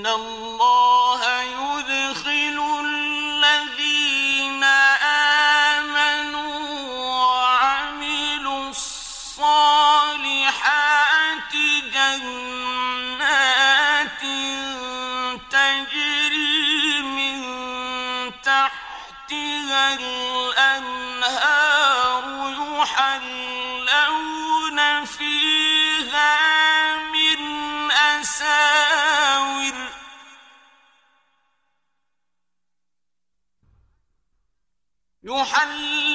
إِنَّ اللَّهَ يُدْخِلُ الَّذِينَ آمَنُوا وَعَمِلُوا الصَّالِحَاتِ جَنَّاتٍ تَجْرِي مِن تَحْتِهَا الْأَنْهَارُ يُحَلَّوْنَ